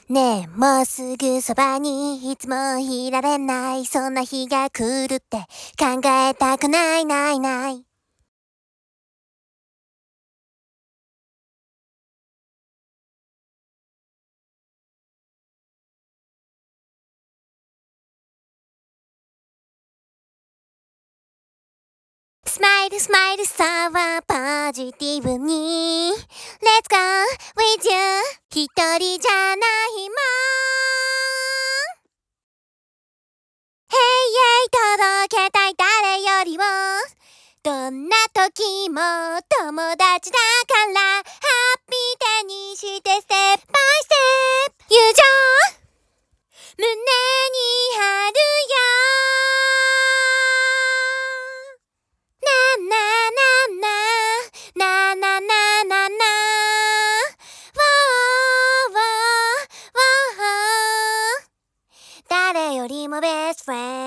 ねえ、もうすぐそばにいつもいられない。そんな日が来るって考えたくないないない。スマイルスマイルさはポジティブに Let's go with you 一人じゃないもん Hey hey 届けたい誰よりもどんな時も友達だからハッピー手にしてステップバイステップ友情胸に貼るよななななななななな Wow wow wow 誰よりもベストフレンド